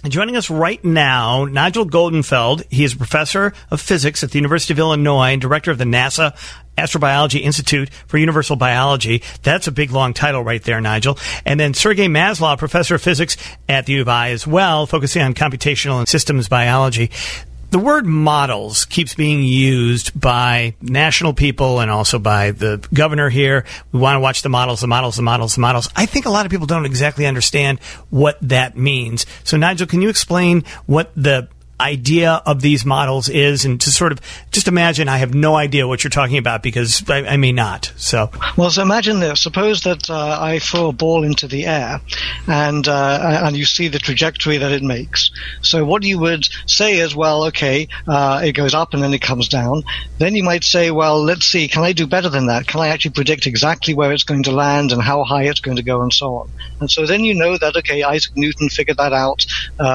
Joining us right now, Nigel Goldenfeld. He is a professor of physics at the University of Illinois and director of the NASA Astrobiology Institute for Universal Biology. That's a big, long title right there, Nigel. And then Sergey Maslov, professor of physics at the U of I as well, focusing on computational and systems biology. The word models keeps being used by national people and also by the governor here. We want to watch the models, the models, the models, the models. I think a lot of people don't exactly understand what that means. So, Nigel, can you explain what the idea of these models is, and to sort of just imagine I have no idea what you're talking about because I may not. So imagine this. Suppose that I throw a ball into the air and you see the trajectory that it makes. So what you would say is, well, okay, it goes up and then it comes down. Then you might say, well, let's see, can I do better than that? Can I actually predict exactly where it's going to land and how high it's going to go and so on? And so then you know that, okay, Isaac Newton figured that out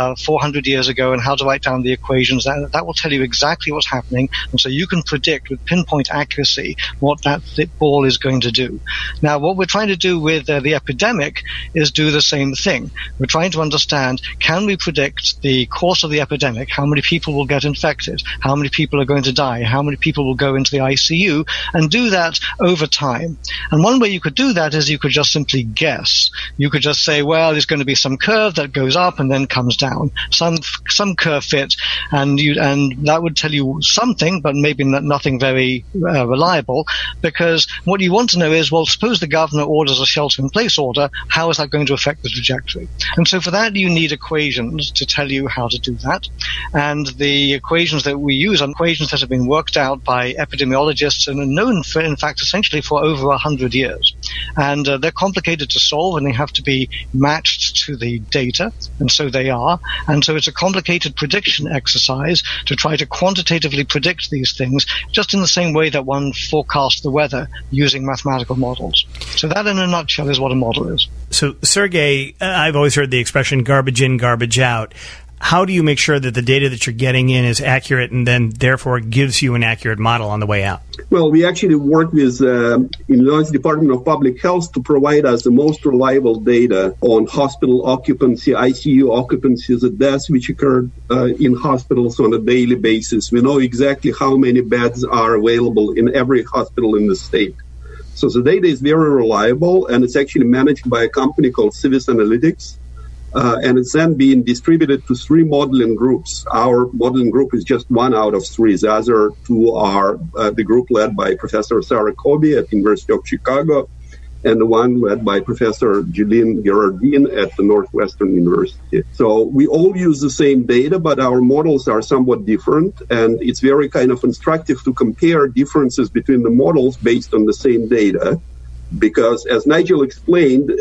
400 years ago and how to write down the equations. That will tell you exactly what's happening, and so you can predict with pinpoint accuracy what that ball is going to do. Now, what we're trying to do with the epidemic is do the same thing. We're trying to understand, can we predict the course of the epidemic, how many people will get infected, how many people are going to die, how many people will go into the ICU, and do that over time. And one way you could do that is you could just simply guess. You could just say, well, there's going to be some curve that goes up and then comes down. Some curve fits, and that would tell you something, but maybe nothing very reliable, because what you want to know is, well, suppose the governor orders a shelter-in-place order, how is that going to affect the trajectory? And so for that, you need equations to tell you how to do that. And the equations that we use are equations that have been worked out by epidemiologists and are known for, in fact, essentially for over 100 years. And they're complicated to solve, and they have to be matched to the data, and so they are. And so it's a complicated prediction exercise to try to quantitatively predict these things, just in the same way that one forecasts the weather using mathematical models. So that, in a nutshell, is what a model is. So, Sergey, I've always heard the expression garbage in, garbage out. How do you make sure that the data that you're getting in is accurate and then therefore gives you an accurate model on the way out? Well, we actually work with Illinois Department of Public Health to provide us the most reliable data on hospital occupancy, ICU occupancy, the deaths which occurred in hospitals on a daily basis. We know exactly how many beds are available in every hospital in the state. So the data is very reliable, and it's actually managed by a company called Civis Analytics. And it's then being distributed to 3 modeling groups. Our modeling group is just 1 out of 3. The other 2 are the group led by Professor Sarah Kobe at the University of Chicago, and the one led by Professor Julien Girardin at the Northwestern University. So we all use the same data, but our models are somewhat different, and it's very kind of instructive to compare differences between the models based on the same data. Because, as Nigel explained,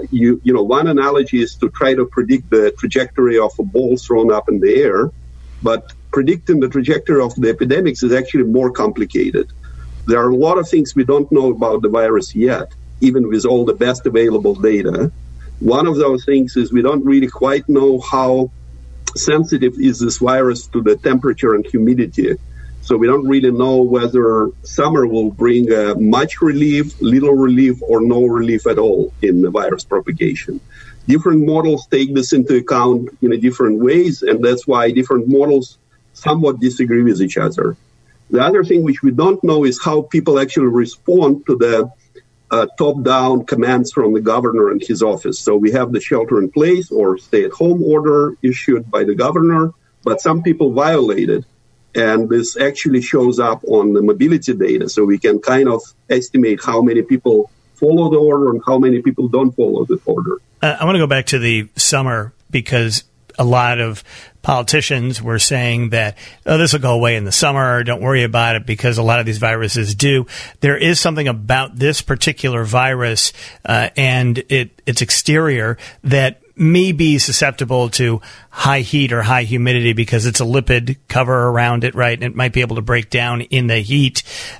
one analogy is to try to predict the trajectory of a ball thrown up in the air, but predicting the trajectory of the epidemics is actually more complicated. There are a lot of things we don't know about the virus yet, even with all the best available data. One of those things is we don't really quite know how sensitive is this virus to the temperature and humidity. So we don't really know whether summer will bring much relief, little relief, or no relief at all in the virus propagation. Different models take this into account in different ways, and that's why different models somewhat disagree with each other. The other thing which we don't know is how people actually respond to the top-down commands from the governor and his office. So we have the shelter-in-place or stay-at-home order issued by the governor, but some people violate it. And this actually shows up on the mobility data, so we can kind of estimate how many people follow the order and how many people don't follow the order. I want to go back to the summer, because a lot of politicians were saying that, this will go away in the summer, don't worry about it, because a lot of these viruses do. There is something about this particular virus and its exterior that may be susceptible to high heat or high humidity because it's a lipid cover around it, right? And it might be able to break down in the heat.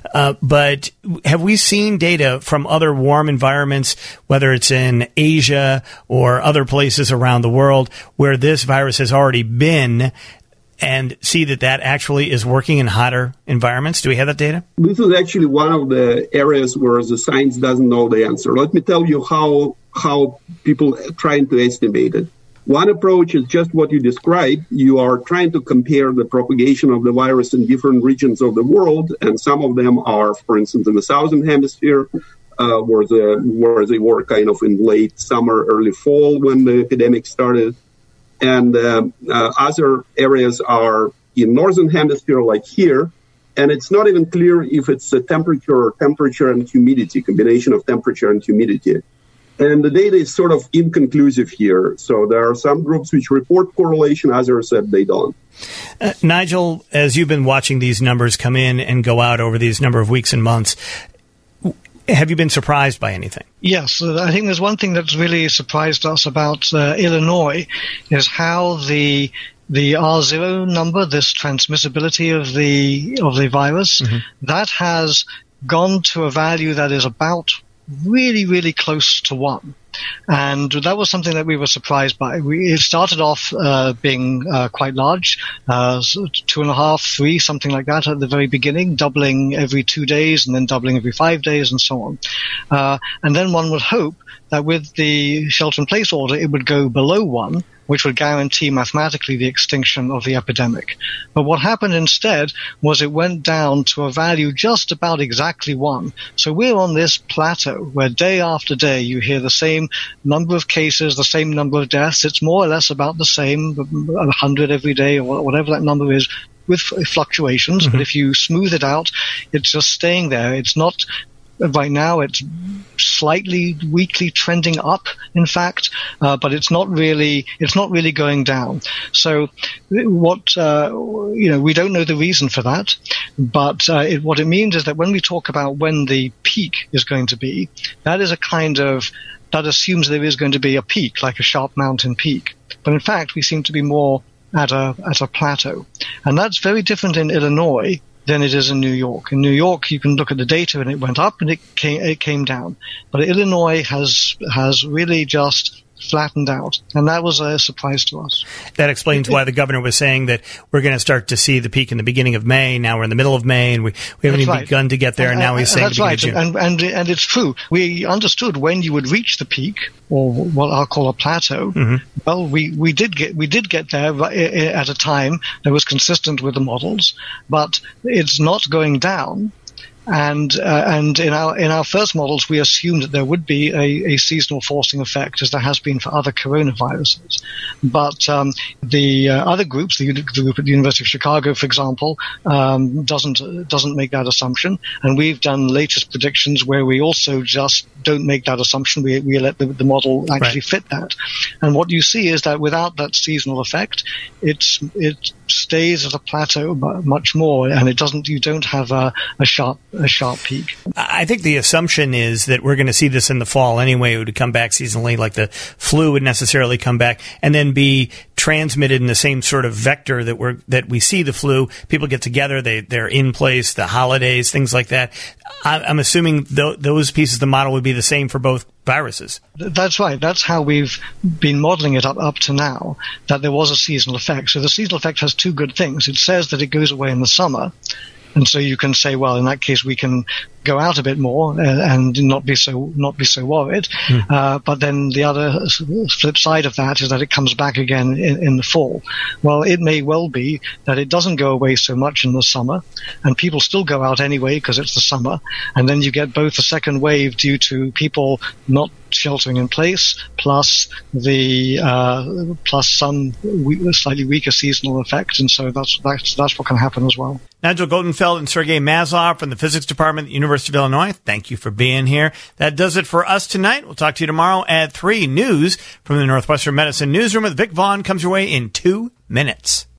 But have we seen data from other warm environments, whether it's in Asia or other places around the world, where this virus has already been, and see that actually is working in hotter environments? Do we have that data? This is actually one of the areas where the science doesn't know the answer. Let me tell you how people are trying to estimate it. One approach is just what you described. You are trying to compare the propagation of the virus in different regions of the world, and some of them are, for instance, in the southern hemisphere, where they were kind of in late summer, early fall when the epidemic started. And other areas are in northern hemisphere, like here. And it's not even clear if it's a temperature and humidity, combination of temperature and humidity. And the data is sort of inconclusive here. So there are some groups which report correlation, others that they don't. Nigel, as you've been watching these numbers come in and go out over these number of weeks and months, have you been surprised by anything? Yes, I think there's one thing that's really surprised us about Illinois is how the R0 number, this transmissibility of the virus, that has gone to a value that is about really, really close to 1. And that was something that we were surprised by. It started off being quite large, 2.5, 3, something like that at the very beginning, doubling every 2 days and then doubling every 5 days and so on. And then one would hope that with the shelter-in-place order, it would go below 1, which would guarantee mathematically the extinction of the epidemic. But what happened instead was it went down to a value just about exactly 1. So we're on this plateau where day after day you hear the same number of cases, the same number of deaths. It's more or less about the same, 100 every day or whatever that number is, with fluctuations. But if you smooth it out, it's just staying there. It's not... Right now, it's slightly weakly trending up, in fact, but it's not really going down. So, we don't know the reason for that, but what it means is that when we talk about when the peak is going to be, that assumes there is going to be a peak, like a sharp mountain peak. But in fact, we seem to be more at a plateau, and that's very different in Illinois than it is in New York. In New York, you can look at the data and it went up and it came down. But Illinois has really just flattened out, and that was a surprise to us. That explains why the governor was saying that we're going to start to see the peak in the beginning of May. Now we're in the middle of May, and we haven't even begun to get there, and now he's saying that's right. And it's true. We understood when you would reach the peak, or what I'll call a plateau. Well, we did get there at a time that was consistent with the models, but it's not going down. And in our first models, we assumed that there would be a seasonal forcing effect, as there has been for other coronaviruses. But the other groups, the group at the University of Chicago, for example, doesn't make that assumption. And we've done latest predictions where we also just don't make that assumption. We let the model actually fit that. And what you see is that without that seasonal effect, it stays at a plateau much more, and you don't have a sharp peak. I think the assumption is that we're going to see this in the fall anyway. It would come back seasonally, like the flu would necessarily come back and then be transmitted in the same sort of vector that we see the flu. People get together, they're in place, the holidays, things like that. I'm assuming those pieces of the model would be the same for both viruses. That's right. That's how we've been modeling it up to now, that there was a seasonal effect. So the seasonal effect has two good things. It says that it goes away in the summer. And so you can say, well, in that case, we can go out a bit more and not be so worried. But then the other flip side of that is that it comes back again in the fall. Well, it may well be that it doesn't go away so much in the summer, and people still go out anyway because it's the summer. And then you get both a second wave due to people not sheltering in place, plus some slightly weaker seasonal effect, and so that's what can happen as well. Nigel Goldenfeld and Sergei Maslov from the Physics Department at the University of Illinois, thank you for being here. That does it for us tonight. We'll talk to you tomorrow at 3. News from the Northwestern Medicine Newsroom with Vic Vaughn comes your way in 2 minutes.